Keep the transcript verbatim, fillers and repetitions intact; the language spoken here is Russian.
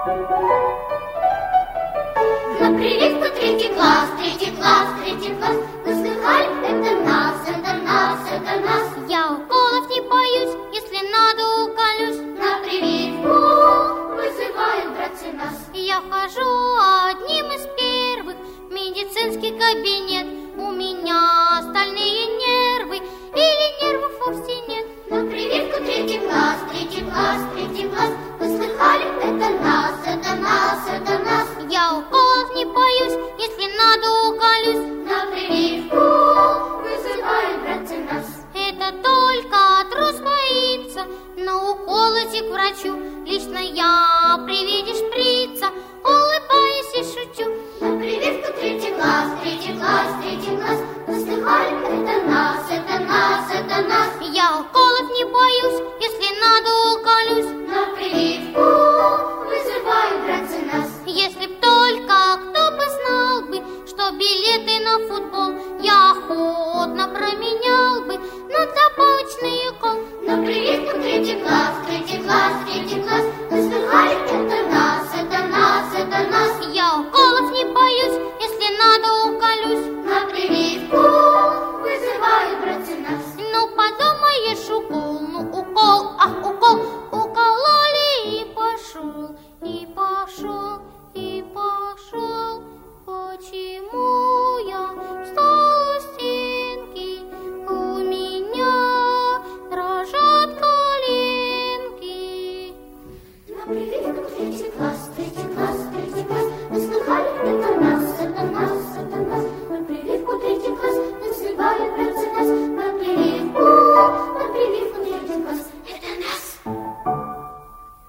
На прививку третий класс, третий класс, третий класс. Вы слыхали? Это нас, это нас, это нас. Я уколов не боюсь, если надо уколюсь. На прививку вызывают, братцы, нас. Я хожу одним из первых в медицинский кабинет. У меня стальные нервы или нервов вовсе нет. На прививку третий класс, третий класс, третий класс. Вы слыхали? Это нас, это нас, это нас. Я уколов не боюсь, если надо уколюсь. На прививку вызывают, братцы, нас. Это только трус боится на укол идти к врачу. Лично я при виде шприца улыбаюсь и шучу. На прививку третий класс, третий класс, третий класс. Вы слыхали? Это нас, это нас, это нас. Я уколов не боюсь, если надо уколюсь. На прививку вызывают, братцы, нас. Если б только кто бы знал бы, что билеты на футбол я охотно променял бы на добавочный укол. На прививку третий класс, третий класс, третий класс. Вы слыхали? Это нас, это нас, это нас. Я уколов не боюсь, если надо уколюсь. На прививку вызывают, братцы, нас. Ну, подумаешь, укол, ну, укол, ах, укол. Укололи и пошел, и пошел, и пошел. Почему я встал у стенки? У меня дрожат коленки. На прививку третий класс, третий